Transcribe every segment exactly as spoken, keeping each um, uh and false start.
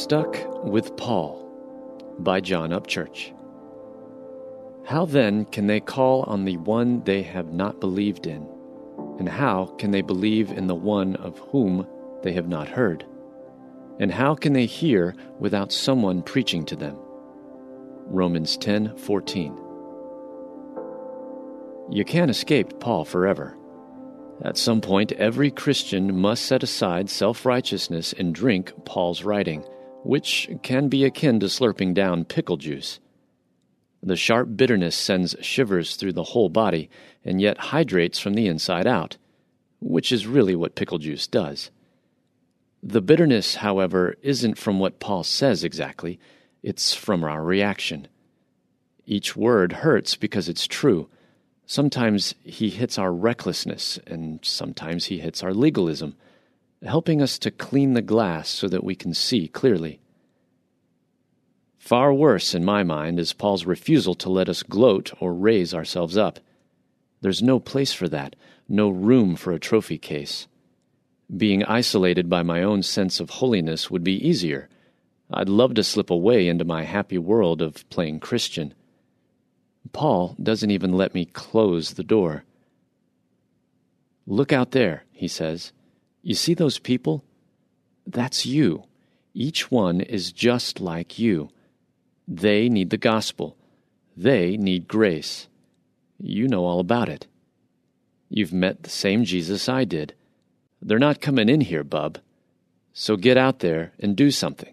Stuck with Paul by John Upchurch. How then can they call on the one they have not believed in? And how can they believe in the one of whom they have not heard? And how can they hear without someone preaching to them? Romans ten fourteen. You can't escape Paul forever. At some point, every Christian must set aside self-righteousness and drink Paul's writing, which can be akin to slurping down pickle juice. The sharp bitterness sends shivers through the whole body, and yet hydrates from the inside out, which is really what pickle juice does. The bitterness, however, isn't from what Paul says exactly, it's from our reaction. Each word hurts because it's true. Sometimes he hits our recklessness, and sometimes he hits our legalism, helping us to clean the glass so that we can see clearly. Far worse, in my mind, is Paul's refusal to let us gloat or raise ourselves up. There's no place for that, no room for a trophy case. Being isolated by my own sense of holiness would be easier. I'd love to slip away into my happy world of playing Christian. Paul doesn't even let me close the door. Look out there, he says. You see those people? That's you. Each one is just like you. They need the gospel. They need grace. You know all about it. You've met the same Jesus I did. They're not coming in here, bub. So get out there and do something.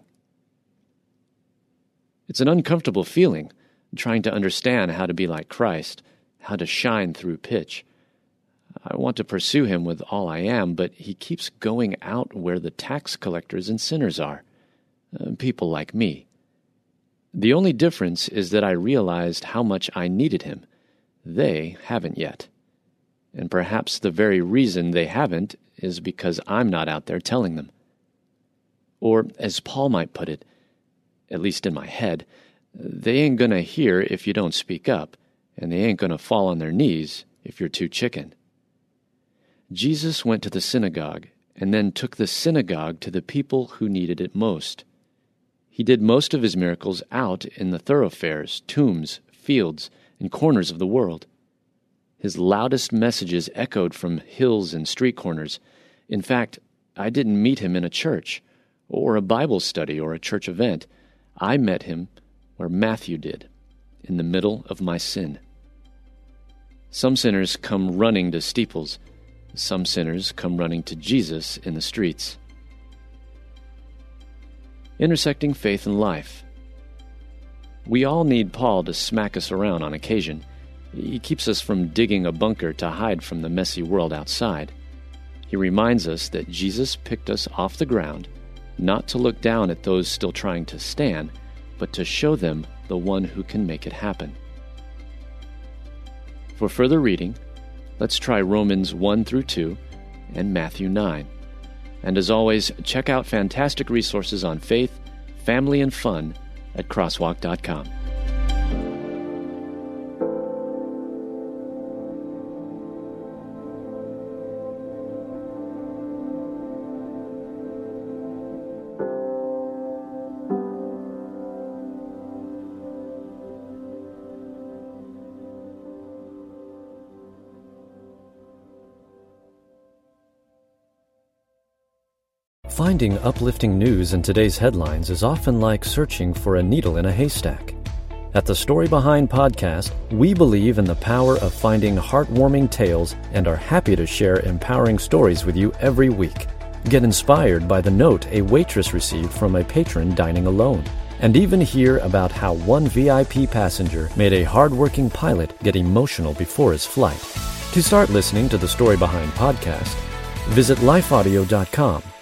It's an uncomfortable feeling, trying to understand how to be like Christ, how to shine through pitch. I want to pursue him with all I am, but he keeps going out where the tax collectors and sinners are, uh, people like me. The only difference is that I realized how much I needed him. They haven't yet. And perhaps the very reason they haven't is because I'm not out there telling them. Or, as Paul might put it, at least in my head, they ain't gonna hear if you don't speak up, and they ain't gonna fall on their knees if you're too chicken. Jesus went to the synagogue, and then took the synagogue to the people who needed it most. He did most of his miracles out in the thoroughfares, tombs, fields, and corners of the world. His loudest messages echoed from hills and street corners. In fact, I didn't meet him in a church, or a Bible study, or a church event. I met him where Matthew did, in the middle of my sin. Some sinners come running to steeples. Some sinners come running to Jesus in the streets. Intersecting faith and life. We all need Paul to smack us around on occasion. He keeps us from digging a bunker to hide from the messy world outside. He reminds us that Jesus picked us off the ground, not to look down at those still trying to stand, but to show them the one who can make it happen. For further reading, let's try Romans one through two and Matthew nine. And as always, check out fantastic resources on faith, family, and fun at crosswalk dot com. Finding uplifting news in today's headlines is often like searching for a needle in a haystack. At the Story Behind podcast, we believe in the power of finding heartwarming tales and are happy to share empowering stories with you every week. Get inspired by the note a waitress received from a patron dining alone, and even hear about how one V I P passenger made a hardworking pilot get emotional before his flight. To start listening to the Story Behind podcast, visit life audio dot com